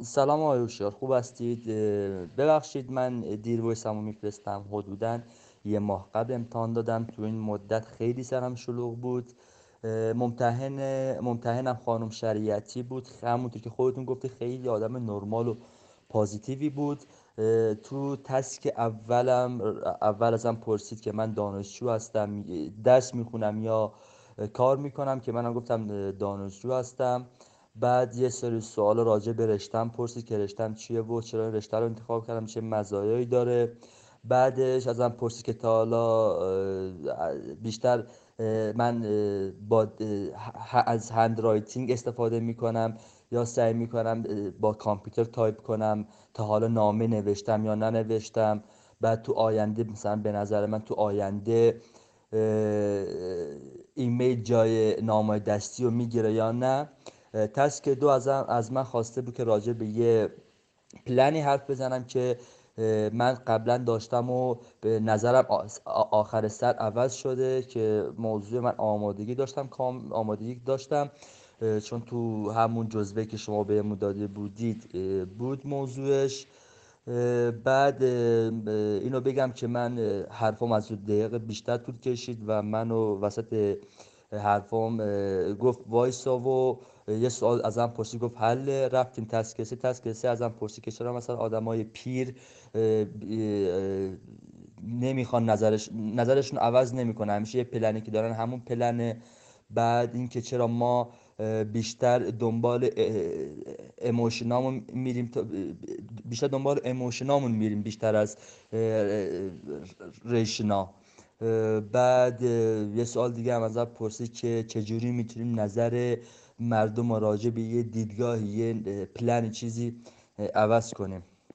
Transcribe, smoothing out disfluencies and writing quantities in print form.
سلام آقای هوشیار، خوب هستید؟ ببخشید من دیر وایسمو میفرستم. حدوداً یه ماه قبل امتحان دادم. تو این مدت خیلی سرم شلوغ بود. ممتحنم خانم شریعتی بود، همونطور که خودتون گفتی خیلی آدم نرمال و پازیتیوی بود. تو تسک اول ازم پرسید که من دانشجو هستم، درس میخونم یا کار میکنم، که منم گفتم دانشجو هستم. بعد یه سری سوال راجع به رشتم پرسید که رشتم چیه و چرا این رشته رو انتخاب کردم، چه مزایایی داره. بعدش ازم پرسید که تا حالا بیشتر من از هند رایتینگ استفاده میکنم یا سعی میکنم با کامپیوتر تایپ کنم، تا حالا نامه نوشتم یا ننوشتم. بعد تو آینده مثلا به نظر من تو آینده ایمیل جای نامه دستی رو میگیره یا نه. تسک دو از من خواسته بود که راجع به یه پلنی حرف بزنم که من قبلا داشتم و به نظرم آخر سر عوض شده، که موضوع من آمادگی داشتم، چون تو همون جزوه که شما بهمون داده بودید بود موضوعش. بعد اینو بگم که من حرفم از 2 دقیقه بیشتر طول کشید و منو وسط حرفم گفت وایسا و یه سوال ازم پرسید، گفت حل. رفتیم تسک 3 ازم پرسید که چرا مثلا آدمای پیر نمیخوان نظرشون عوض نمیکنه، همیشه یه پلنی که دارن همون پلنه. بعد اینکه چرا ما بیشتر دنبال اموشنامون میریم، بیشتر دنبال اموشنامون میریم بیشتر از ریشنا. بعد یه سوال دیگه هم ازت پرسید که چجوری میتونیم نظر مردم راجع به یه دیدگاه، یه پلن چیزی عوض کنیم.